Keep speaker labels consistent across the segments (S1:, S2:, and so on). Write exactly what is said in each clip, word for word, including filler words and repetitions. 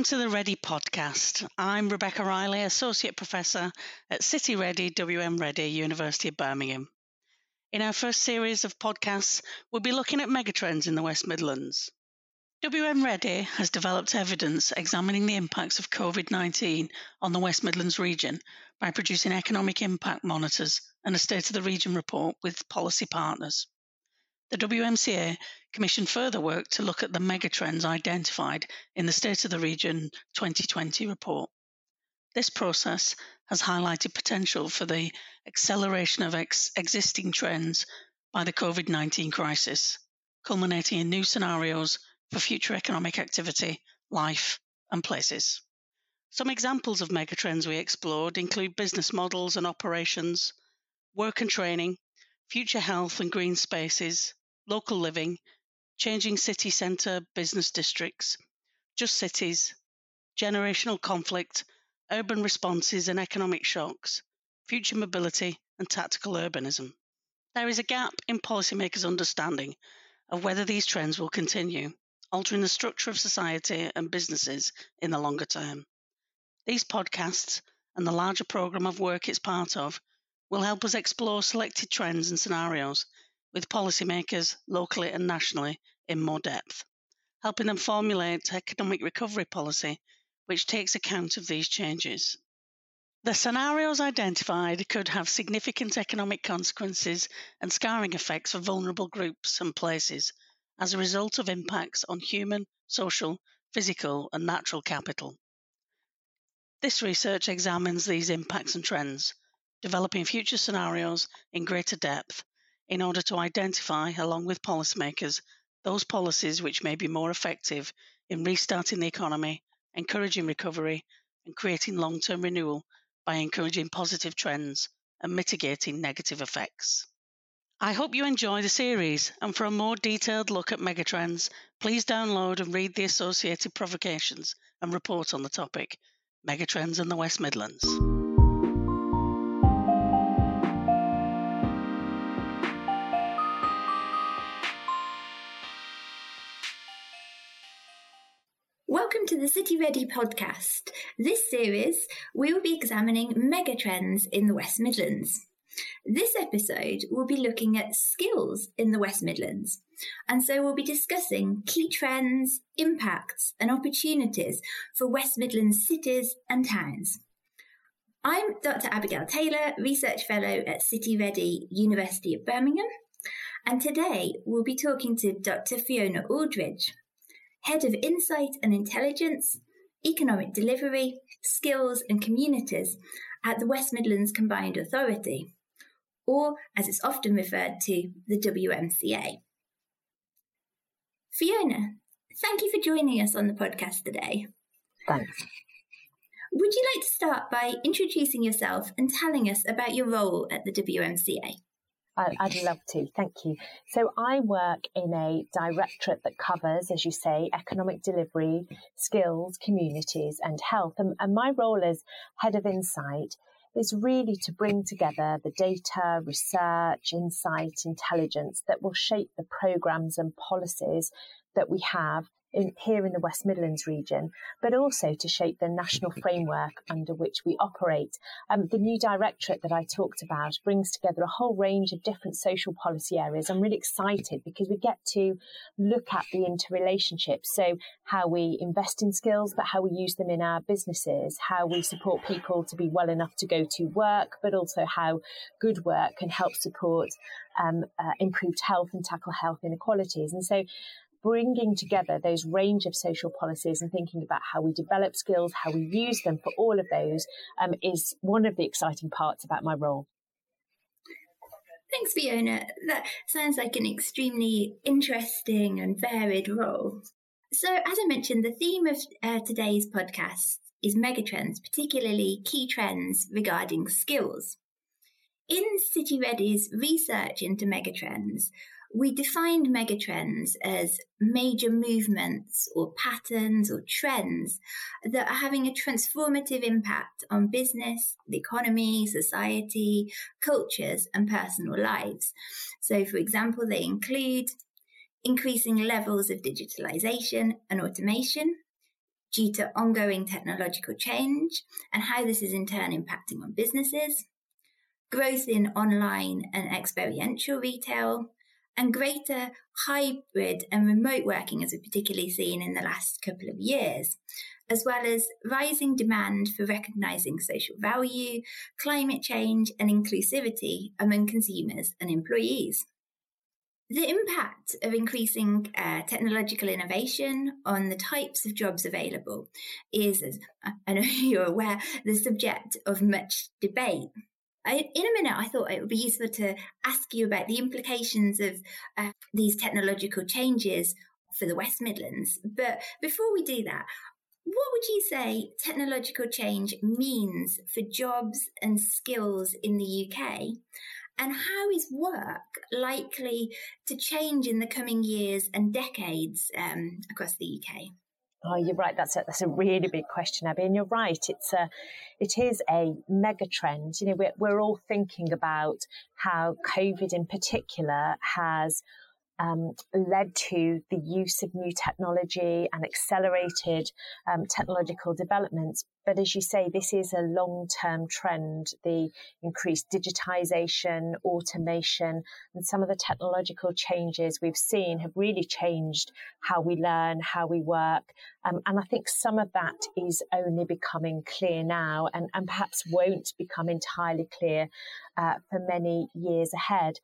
S1: Welcome to the Ready podcast. I'm Rebecca Riley, Associate Professor at City Ready, W M Ready, University of Birmingham. In our first series of podcasts, we'll be looking at megatrends in the West Midlands. W M Ready has developed evidence examining the impacts of covid nineteen on the West Midlands region by producing economic impact monitors and a State of the Region report with policy partners. The W M C A commissioned further work to look at the megatrends identified in the State of the Region twenty twenty report. This process has highlighted potential for the acceleration of ex- existing trends by the covid nineteen crisis, culminating in new scenarios for future economic activity, life and places. Some examples of megatrends we explored include business models and operations, work and training, future health and green spaces, local living, changing city centre business districts, just cities, generational conflict, urban responses and economic shocks, future mobility and tactical urbanism. There is a gap in policymakers' understanding of whether these trends will continue, altering the structure of society and businesses in the longer term. These podcasts and the larger programme of work it's part of will help us explore selected trends and scenarios with policymakers locally and nationally in more depth, helping them formulate economic recovery policy which takes account of these changes. The scenarios identified could have significant economic consequences and scarring effects for vulnerable groups and places as a result of impacts on human, social, physical and natural capital. This research examines these impacts and trends, developing future scenarios in greater depth in order to identify, along with policymakers, those policies which may be more effective in restarting the economy, encouraging recovery, and creating long-term renewal by encouraging positive trends and mitigating negative effects. I hope you enjoy the series, and for a more detailed look at megatrends, please download and read the associated provocations and report on the topic, Megatrends in the West Midlands.
S2: Welcome to the City Ready podcast. This series, we will be examining megatrends in the West Midlands. This episode will be looking at skills in the West Midlands, and so we'll be discussing key trends, impacts and opportunities for West Midlands cities and towns. I'm Doctor Abigail Taylor, Research Fellow at City Ready, University of Birmingham, and today we'll be talking to Doctor Fiona Aldridge, Head of Insight and Intelligence, Economic Delivery, Skills and Communities at the West Midlands Combined Authority, or as it's often referred to, the W M C A. Fiona, thank you for joining us on the podcast today.
S3: Thanks.
S2: Would you like to start by introducing yourself and telling us about your role at the W M C A?
S3: I'd love to, thank you. So I work in a directorate that covers, as you say, economic delivery, skills, communities and health. And, and my role as Head of Insight is really to bring together the data, research, insight, intelligence that will shape the programmes and policies that we have in, here in the West Midlands region, but also to shape the national framework under which we operate. Um, the new directorate that I talked about brings together a whole range of different social policy areas. I'm really excited because we get to look at the interrelationships. So how we invest in skills, but how we use them in our businesses, how we support people to be well enough to go to work, but also how good work can help support um, uh, improved health and tackle health inequalities. And so bringing together those range of social policies and thinking about how we develop skills, how we use them for all of those um, is one of the exciting parts about my role.
S2: Thanks, Fiona. That sounds like an extremely interesting and varied role. So, as I mentioned, the theme of uh, today's podcast is megatrends, particularly key trends regarding skills. In City Ready's research into megatrends, we defined megatrends as major movements or patterns or trends that are having a transformative impact on business, the economy, society, cultures, and personal lives. So, for example, they include increasing levels of digitalization and automation, due to ongoing technological change and how this is in turn impacting on businesses, growth in online and experiential retail, and greater hybrid and remote working, as we've particularly seen in the last couple of years, as well as rising demand for recognising social value, climate change and inclusivity among consumers and employees. The impact of increasing uh, technological innovation on the types of jobs available is, as I know you're aware, the subject of much debate. I, in a minute, I thought it would be useful to ask you about the implications of uh, these technological changes for the West Midlands. But before we do that, what would you say technological change means for jobs and skills in the U K? And how is work likely to change in the coming years and decades um, across the U K?
S3: Oh, you're right. That's a, that's a really big question, Abby. And you're right. It's a, it is a mega trend. You know, we're, we're all thinking about how COVID in particular has um, led to the use of new technology and accelerated um, technological developments. But as you say, this is a long-term trend. The increased digitization, automation, and some of the technological changes we've seen have really changed how we learn, how we work. Um, and I think some of that is only becoming clear now and, and perhaps won't become entirely clear uh, for many years ahead.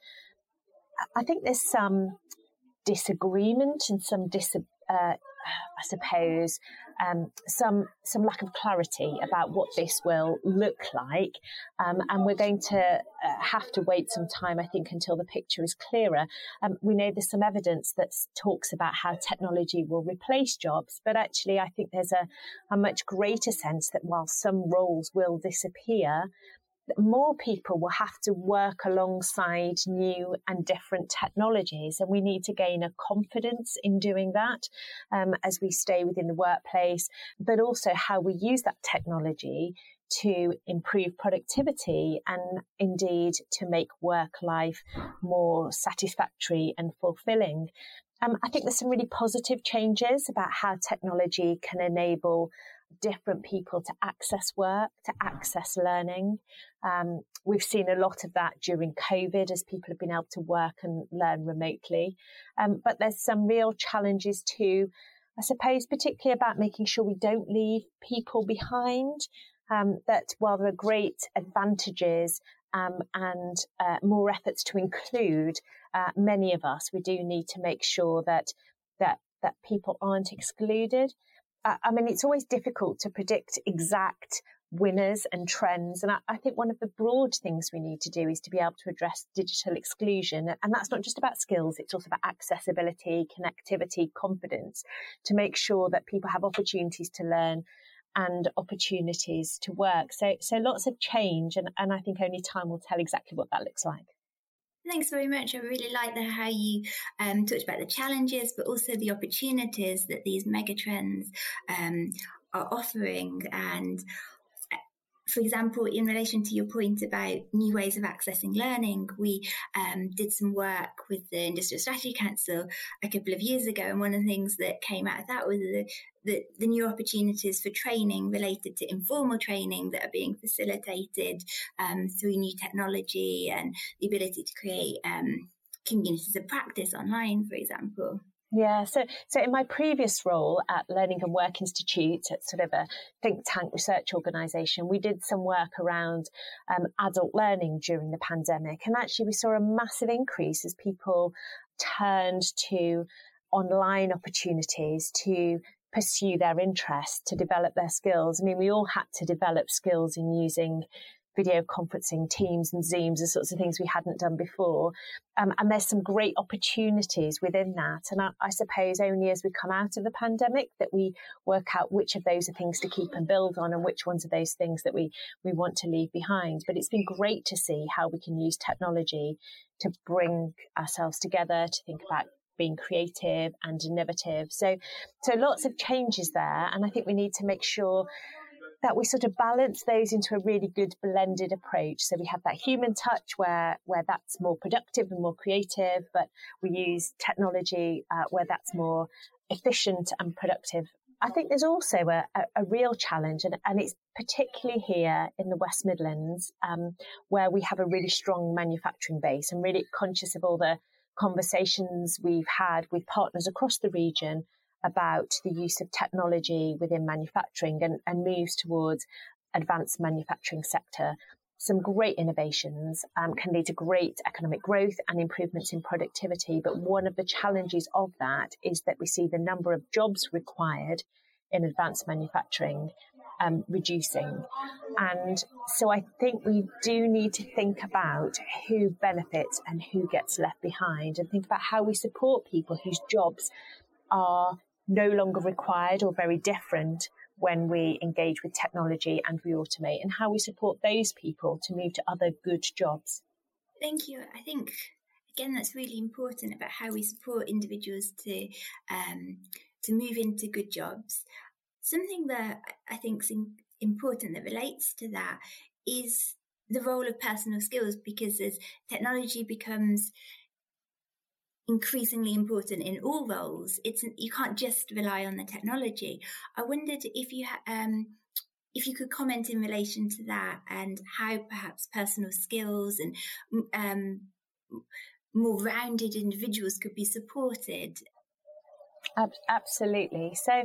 S3: I think there's some disagreement and some dis, uh, I suppose, um, some some lack of clarity about what this will look like. Um, and we're going to uh, have to wait some time, I think, until the picture is clearer. Um, we know there's some evidence that talks about how technology will replace jobs, but actually I think there's a, a much greater sense that while some roles will disappear, more people will have to work alongside new and different technologies, and we need to gain a confidence in doing that um, as we stay within the workplace, but also how we use that technology to improve productivity and indeed to make work life more satisfactory and fulfilling. Um, I think there's some really positive changes about how technology can enable different people to access work, to access learning. Um, we've seen a lot of that during COVID as people have been able to work and learn remotely. Um, but there's some real challenges too, I suppose, particularly about making sure we don't leave people behind, um, that while there are great advantages um, and uh, more efforts to include uh, many of us, we do need to make sure that that that people aren't excluded. I mean, it's always difficult to predict exact winners and trends. And I, I think one of the broad things we need to do is to be able to address digital exclusion. And that's not just about skills, it's also about accessibility, connectivity, confidence, to make sure that people have opportunities to learn and opportunities to work. So, so lots of change. And, and I think only time will tell exactly what that looks like.
S2: Thanks very much. I really like the, how you um, talked about the challenges, but also the opportunities that these megatrends um, are offering. And for example, in relation to your point about new ways of accessing learning, we um, did some work with the Industrial Strategy Council a couple of years ago. And one of the things that came out of that was the, the, the new opportunities for training related to informal training that are being facilitated um, through new technology and the ability to create um, communities of practice online, for example.
S3: Yeah, so so in my previous role at Learning and Work Institute, at sort of a think tank research organisation, we did some work around um, adult learning during the pandemic. And actually we saw a massive increase as people turned to online opportunities to pursue their interests, to develop their skills. I mean, we all had to develop skills in using video conferencing, Teams and Zooms, the sorts of things we hadn't done before. Um, and there's some great opportunities within that. And I, I suppose only as we come out of the pandemic that we work out which of those are things to keep and build on and which ones are those things that we, we want to leave behind. But it's been great to see how we can use technology to bring ourselves together, to think about being creative and innovative. So, so lots of changes there. And I think we need to make sure that we sort of balance those into a really good blended approach. So we have that human touch where, where that's more productive and more creative, but we use technology uh, where that's more efficient and productive I think there's also a, a, a real challenge, and, and it's particularly here in the West Midlands, um, where we have a really strong manufacturing base. I'm really conscious of all the conversations we've had with partners across the region about the use of technology within manufacturing and, and moves towards advanced manufacturing sector. Some great innovations um, can lead to great economic growth and improvements in productivity. But one of the challenges of that is that we see the number of jobs required in advanced manufacturing um, reducing. And so I think we do need to think about who benefits and who gets left behind, and think about how we support people whose jobs are no longer required or very different when we engage with technology and we automate, and how we support those people to move to other good jobs.
S2: Thank you. I think, again, that's really important about how we support individuals to um, to move into good jobs. Something that I think is important that relates to that is the role of personal skills, because as technology becomes increasingly important in all roles, it's you can't just rely on the technology. I wondered if you um, if you could comment in relation to that, and how perhaps personal skills and um, more rounded individuals could be supported.
S3: Absolutely. So,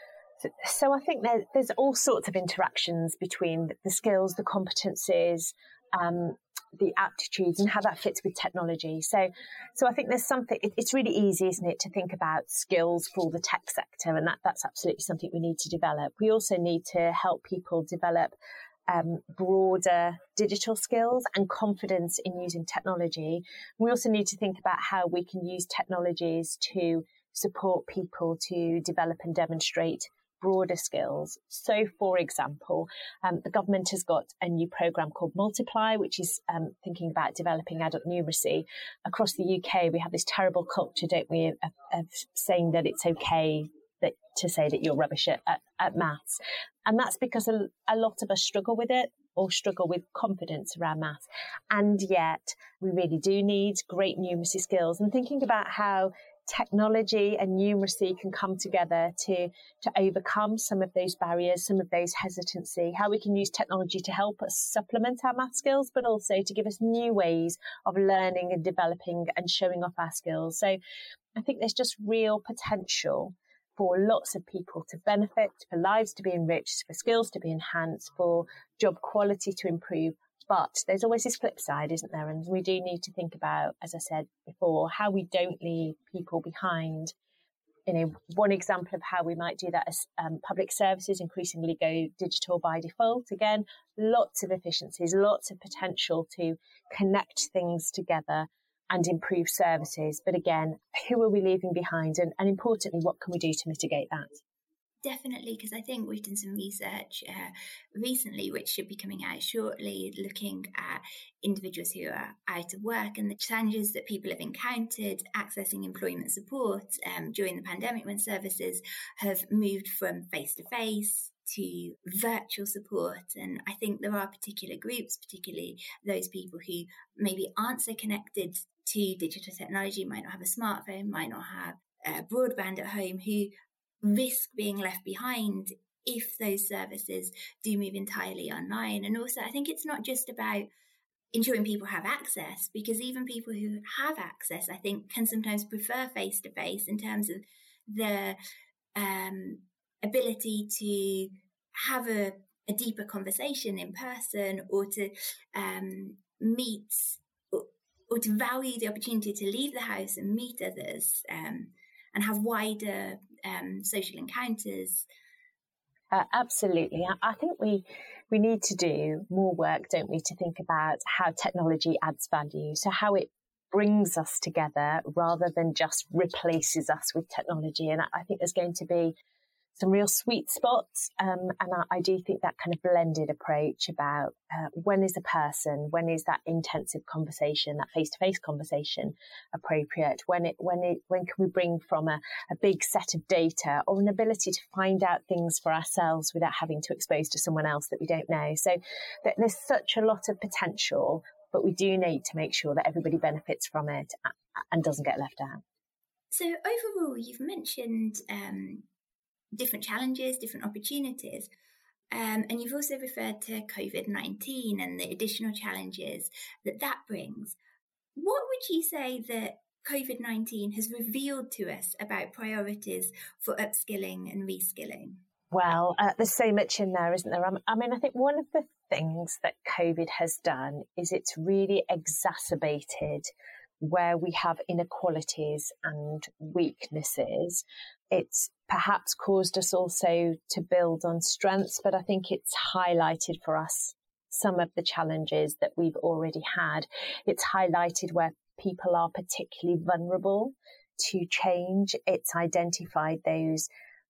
S3: so I think there, there's all sorts of interactions between the skills, the competencies, um, the aptitudes, and how that fits with technology. So, so I think there's something, it, it's really easy, isn't it, to think about skills for the tech sector, and that, that's absolutely something we need to develop. We also need to help people develop um, broader digital skills and confidence in using technology. We also need to think about how we can use technologies to support people to develop and demonstrate broader skills. So, for example, um, the government has got a new programme called Multiply, which is um, thinking about developing adult numeracy. Across the U K, we have this terrible culture, don't we, of, of saying that it's okay that, to say that you're rubbish at, at, at maths. And that's because a, a lot of us struggle with it, or struggle with confidence around maths. And yet, we really do need great numeracy skills. And thinking about how technology and numeracy can come together to, to overcome some of those barriers, some of those hesitancy, how we can use technology to help us supplement our math skills, but also to give us new ways of learning and developing and showing off our skills. So I think there's just real potential for lots of people to benefit, for lives to be enriched, for skills to be enhanced, for job quality to improve. But there's always this flip side, isn't there? And we do need to think about, as I said before, how we don't leave people behind. You know, one example of how we might do that is um, public services increasingly go digital by default. Again, lots of efficiencies, lots of potential to connect things together and improve services. But again, who are we leaving behind? And, and importantly, what can we do to mitigate that?
S2: Definitely, because I think we've done some research uh, recently, which should be coming out shortly, looking at individuals who are out of work and the challenges that people have encountered accessing employment support um, during the pandemic, when services have moved from face-to-face to virtual support. And I think there are particular groups, particularly those people who maybe aren't so connected to digital technology, might not have a smartphone, might not have uh, broadband at home, who risk being left behind if those services do move entirely online. And also, I think it's not just about ensuring people have access, because even people who have access, I think, can sometimes prefer face-to-face in terms of the um, ability to have a, a deeper conversation in person, or to um, meet, or, or to value the opportunity to leave the house and meet others, um, and have wider um, social encounters.
S3: Uh, absolutely. I, I think we we need to do more work, don't we, to think about how technology adds value, so how it brings us together rather than just replaces us with technology. And I, I think there's going to be some real sweet spots. Um, and I, I do think that kind of blended approach about uh, when is a person, when is that intensive conversation, that face-to-face conversation appropriate, when it, when it, when can we bring from a, a big set of data, or an ability to find out things for ourselves without having to expose to someone else that we don't know. So there's such a lot of potential, but we do need to make sure that everybody benefits from it and doesn't get left out.
S2: So overall, you've mentioned um, different challenges, different opportunities. Um, and you've also referred to COVID nineteen and the additional challenges that that brings. What would you say that COVID nineteen has revealed to us about priorities for upskilling and reskilling?
S3: Well, uh, there's so much in there, isn't there? I mean, I think one of the things that COVID has done is it's really exacerbated where we have inequalities and weaknesses. It's perhaps caused us also to build on strengths, but I think it's highlighted for us some of the challenges that we've already had. It's highlighted where people are particularly vulnerable to change. It's identified those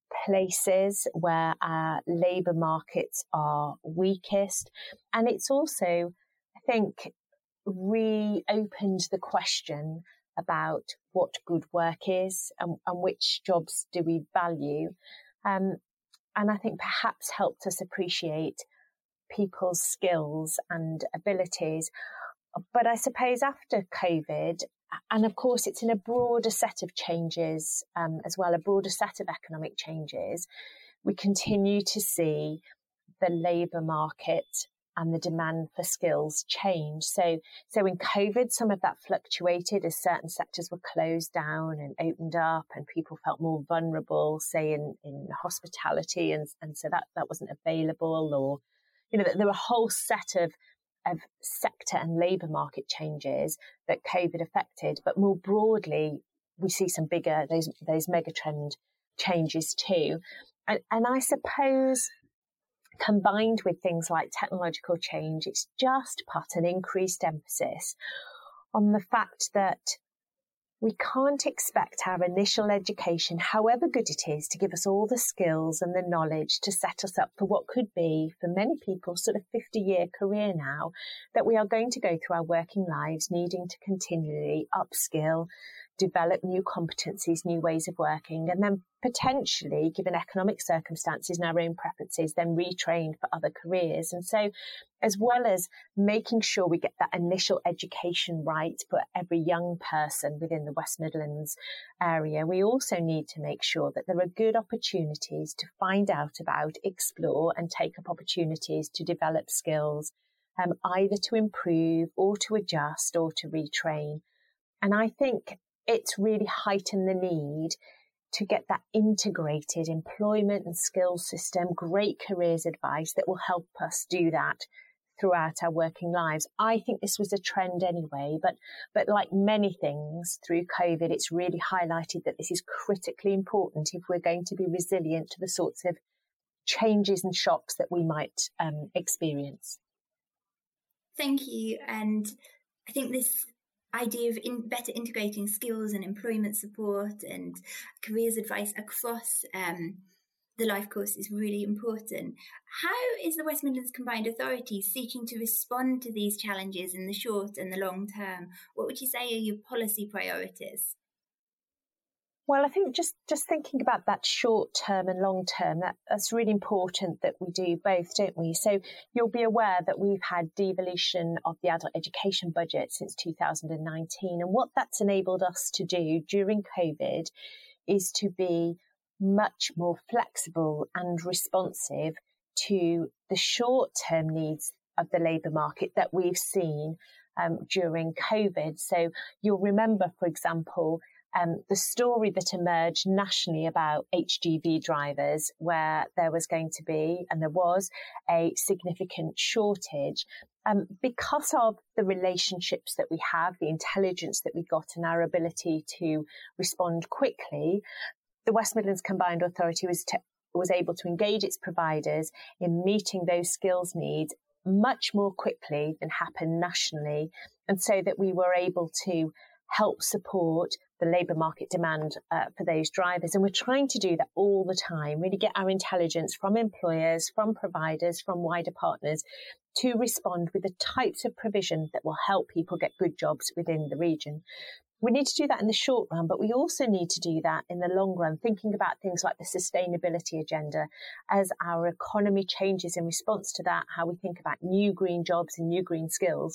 S3: places where our labour markets are weakest. And it's also, I think, reopened the question about what good work is and, and which jobs do we value. Um, and I think perhaps helped us appreciate people's skills and abilities. But I suppose after COVID, and of course it's in a broader set of changes um, as well, a broader set of economic changes, we continue to see the labour market and the demand for skills change. So, so in COVID, some of that fluctuated as certain sectors were closed down and opened up and people felt more vulnerable, say in, in hospitality, and, and so that, that wasn't available, or, you know, there were a whole set of of sector and labour market changes that COVID affected. But more broadly, we see some bigger, those those megatrend changes too. And, and I suppose combined with things like technological change, it's just put an increased emphasis on the fact that we can't expect our initial education, however good it is, to give us all the skills and the knowledge to set us up for what could be, for many people, sort of fifty-year career now, that we are going to go through our working lives needing to continually upskill, develop new competencies, new ways of working, and then potentially, given economic circumstances and our own preferences, then retrain for other careers. And so, as well as making sure we get that initial education right for every young person within the West Midlands area, we also need to make sure that there are good opportunities to find out about, explore, and take up opportunities to develop skills, um, either to improve or to adjust or to retrain. And I think it's really heightened the need to get that integrated employment and skills system, great careers advice that will help us do that throughout our working lives. I think this was a trend anyway, but but like many things through COVID, it's really highlighted that this is critically important if we're going to be resilient to the sorts of changes and shocks that we might um, experience.
S2: Thank you. And I think this idea of in better integrating skills and employment support and careers advice across um, the life course is really important. How is the West Midlands Combined Authority seeking to respond to these challenges in the short and the long term? What would you say are your policy priorities?
S3: Well, I think just, just thinking about that short term and long term, that, that's really important that we do both, don't we? So you'll be aware that we've had devolution of the adult education budget since two thousand nineteen. And what that's enabled us to do during COVID is to be much more flexible and responsive to the short term needs of the labour market that we've seen um, during COVID. So you'll remember, for example, Um, the story that emerged nationally about H G V drivers, where there was going to be, and there was, a significant shortage. Um, because of the relationships that we have, the intelligence that we got, and our ability to respond quickly, the West Midlands Combined Authority was, to, was able to engage its providers in meeting those skills needs much more quickly than happened nationally, and so that we were able to help support the labour market demand uh, for those drivers. And we're trying to do that all the time, really get our intelligence from employers, from providers, from wider partners to respond with the types of provision that will help people get good jobs within the region. We need to do that in the short run, but we also need to do that in the long run, thinking about things like the sustainability agenda as our economy changes in response to that, how we think about new green jobs and new green skills.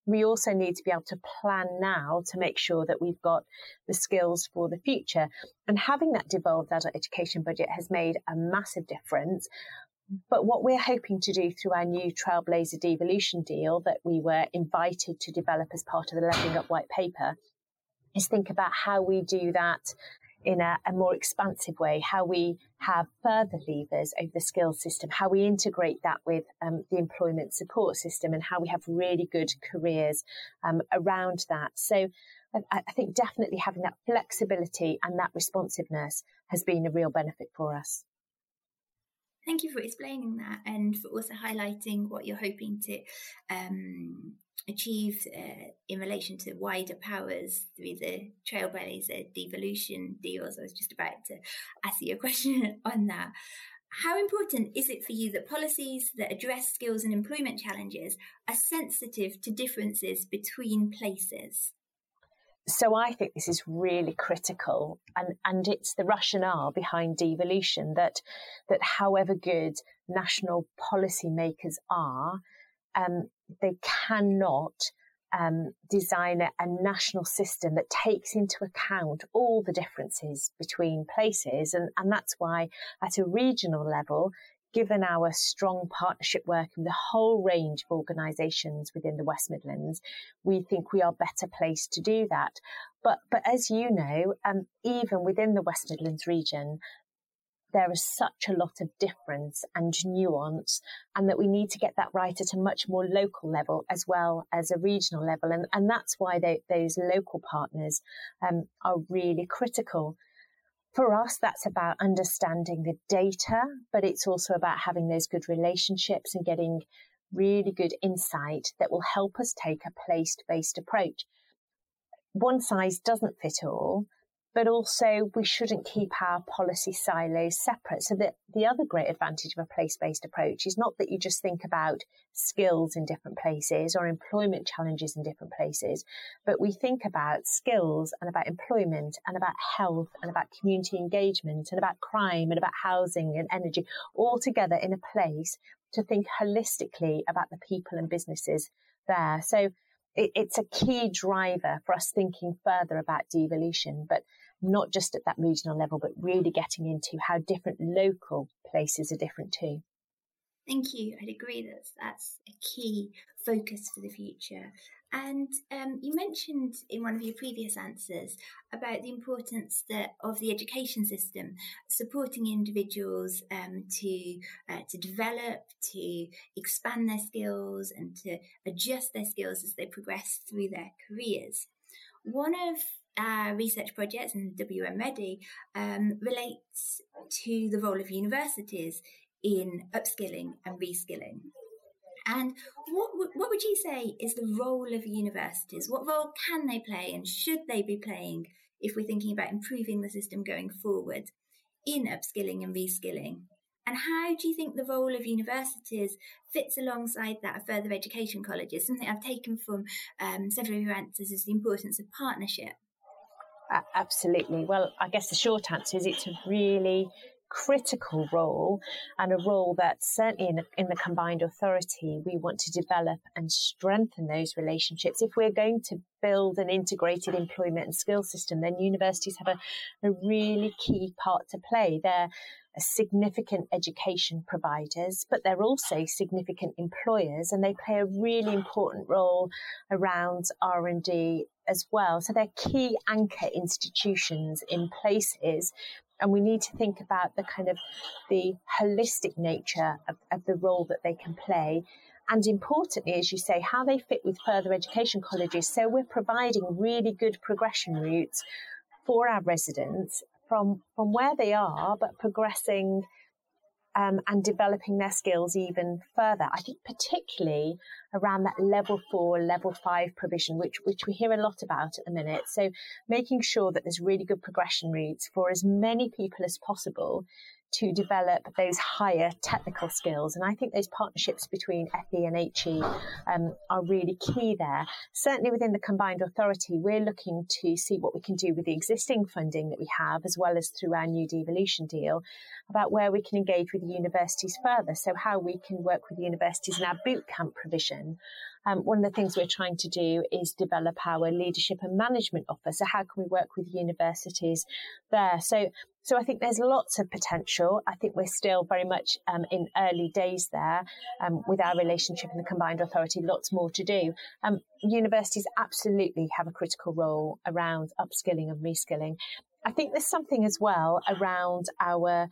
S3: we also need to be able to plan now to make sure that we've got the skills for the future. And having that devolved adult education budget has made a massive difference. But what we're hoping to do through our new Trailblazer Devolution deal that we were invited to develop as part of the Levelling Up White Paper is think about how we do that in a, a more expansive way, how we have further levers over the skills system, how we integrate that with um, the employment support system, and how we have really good careers um, around that. So I, I think definitely having that flexibility and that responsiveness has been a real benefit for us.
S2: Thank you for explaining that and for also highlighting what you're hoping to um, achieve uh, in relation to wider powers through the Trailblazer Devolution deals. I was just about to ask you a question on that. How important is it for you that policies that address skills and employment challenges are sensitive to differences between places?
S3: So I think this is really critical, and, and it's the rationale behind devolution that that however good national policymakers are, um, they cannot um, design a, a national system that takes into account all the differences between places, and, and that's why at a regional level, given our strong partnership work with the whole range of organisations within the West Midlands, we think we are better placed to do that. But but as you know, um, even within the West Midlands region, there is such a lot of difference and nuance, and that we need to get that right at a much more local level as well as a regional level. And, and that's why they, those local partners um, are really critical. For us, that's about understanding the data, but it's also about having those good relationships and getting really good insight that will help us take a place-based approach. One size doesn't fit all, but also we shouldn't keep our policy silos separate. So that the other great advantage of a place-based approach is not that you just think about skills in different places or employment challenges in different places, but we think about skills and about employment and about health and about community engagement and about crime and about housing and energy all together in a place to think holistically about the people and businesses there. So it, it's a key driver for us thinking further about devolution, but not just at that regional level, but really getting into how different local places are different too.
S2: Thank you. I'd agree that that's a key focus for the future. And um, you mentioned in one of your previous answers about the importance that of the education system supporting individuals um, to uh, to develop, to expand their skills and to adjust their skills as they progress through their careers. One of our research projects in W M Ready um, relates to the role of universities in upskilling and reskilling. And what what would you say is the role of universities? What role can they play and should they be playing if we're thinking about improving the system going forward in upskilling and reskilling? And how do you think the role of universities fits alongside that of further education colleges? Something I've taken from um, several of your answers is the importance of partnership.
S3: Uh, absolutely. Well, I guess the short answer is it's a really critical role, and a role that certainly in, in the combined authority we want to develop and strengthen those relationships. If we're going to build an integrated employment and skills system, then universities have a, a really key part to play. They're significant education providers, but they're also significant employers, and they play a really important role around R and D as well. So they're key anchor institutions in places. And we need to think about the kind of the holistic nature of, of the role that they can play. And importantly, as you say, how they fit with further education colleges. So we're providing really good progression routes for our residents from, from where they are, but progressing um, and developing their skills even further. I think particularly around that level four, level five provision, which, which we hear a lot about at the minute. So making sure that there's really good progression routes for as many people as possible to develop those higher technical skills. And I think those partnerships between F E and H E um, are really key there. Certainly within the combined authority, we're looking to see what we can do with the existing funding that we have, as well as through our new devolution deal, about where we can engage with the universities further. So how we can work with the universities in our boot camp provision. Um, one of the things we're trying to do is develop our leadership and management offer. So how can we work with universities there? So, so I think there's lots of potential. I think we're still very much um, in early days there um, with our relationship in the combined authority. Lots more to do. Um, universities absolutely have a critical role around upskilling and reskilling. I think there's something as well around our,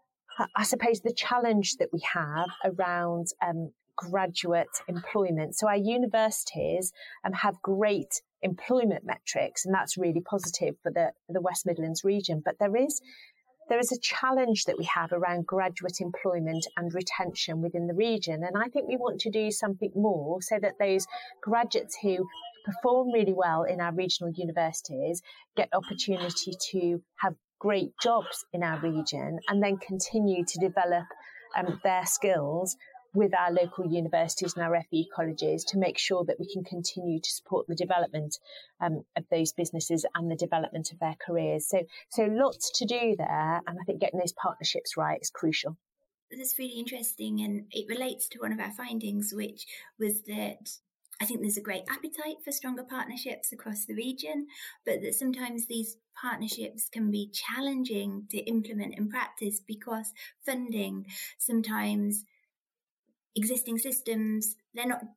S3: I suppose, the challenge that we have around um, graduate employment. So our universities um, have great employment metrics, and that's really positive for the for the West Midlands region. But there is there is a challenge that we have around graduate employment and retention within the region. And I think we want to do something more so that those graduates who perform really well in our regional universities get opportunity to have great jobs in our region and then continue to develop um, their skills with our local universities and our F E colleges to make sure that we can continue to support the development um, of those businesses and the development of their careers. So, so lots to do there. And I think getting those partnerships right is crucial.
S2: That's really interesting. And it relates to one of our findings, which was that I think there's a great appetite for stronger partnerships across the region, but that sometimes these partnerships can be challenging to implement in practice because funding, sometimes existing systems, they're not,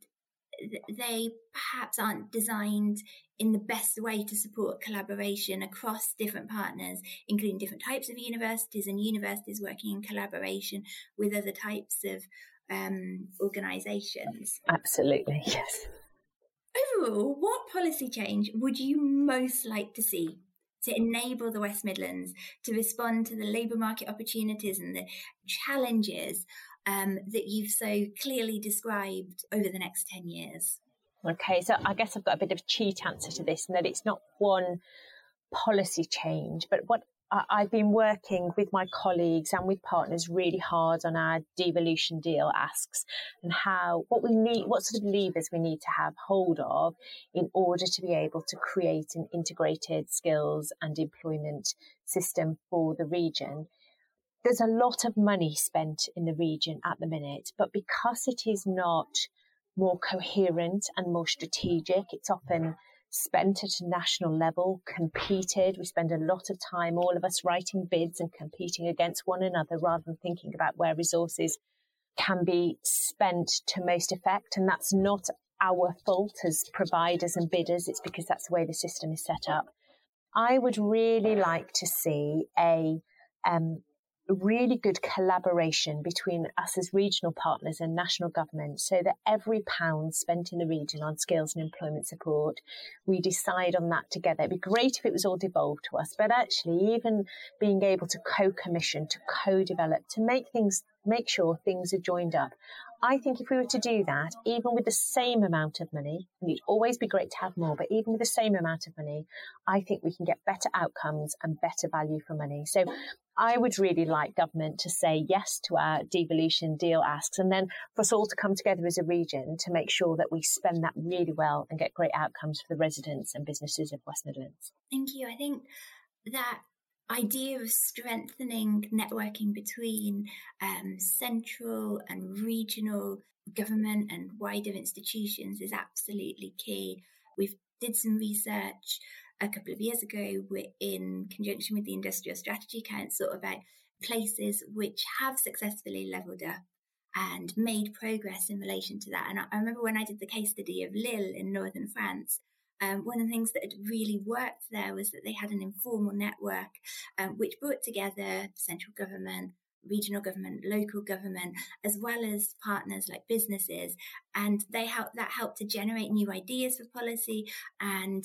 S2: they perhaps aren't designed in the best way to support collaboration across different partners, including different types of universities and universities working in collaboration with other types of um, organisations.
S3: Absolutely, yes.
S2: Overall, what policy change would you most like to see to enable the West Midlands to respond to the labour market opportunities and the challenges um, that you've so clearly described over the next ten years?
S3: Okay, so I guess I've got a bit of a cheat answer to this, in that it's not one policy change, but what I've been working with my colleagues and with partners really hard on our devolution deal asks and how, what we need, what sort of levers we need to have hold of in order to be able to create an integrated skills and employment system for the region. There's a lot of money spent in the region at the minute, but because it is not more coherent and more strategic, it's often spent at a national level, competed. We spend a lot of time, all of us, writing bids and competing against one another rather than thinking about where resources can be spent to most effect. And that's not our fault as providers and bidders. It's because that's the way the system is set up. I would really like to see a um, really good collaboration between us as regional partners and national government, so that every pound spent in the region on skills and employment support, we decide on that together. It'd be great if it was all devolved to us, but actually even being able to co-commission, to co-develop, to make things, make sure things are joined up. I think if we were to do that, even with the same amount of money, and it'd always be great to have more, but even with the same amount of money, I think we can get better outcomes and better value for money. So I would really like government to say yes to our devolution deal asks, and then for us all to come together as a region to make sure that we spend that really well and get great outcomes for the residents and businesses of West Midlands.
S2: Thank you. I think that idea of strengthening networking between um, central and regional government and wider institutions is absolutely key. We've did some research a couple of years ago in conjunction with the Industrial Strategy Council about places which have successfully levelled up and made progress in relation to that. And I, I remember when I did the case study of Lille in northern France, Um, one of the things that had really worked there was that they had an informal network um, which brought together central government, regional government, local government, as well as partners like businesses. And they helped, that helped to generate new ideas for policy and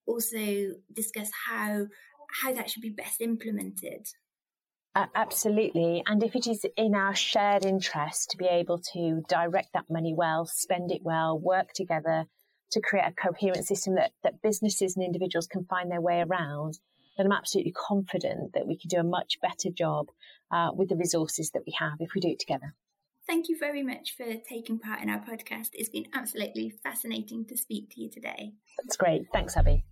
S2: also discuss how how that should be best implemented.
S3: Uh, absolutely. And if it is in our shared interest to be able to direct that money well, spend it well, work together to create a coherent system that, that businesses and individuals can find their way around, then I'm absolutely confident that we can do a much better job uh, with the resources that we have if we do it together.
S2: Thank you very much for taking part in our podcast. It's been absolutely fascinating to speak to you today.
S3: That's great. Thanks, Abby.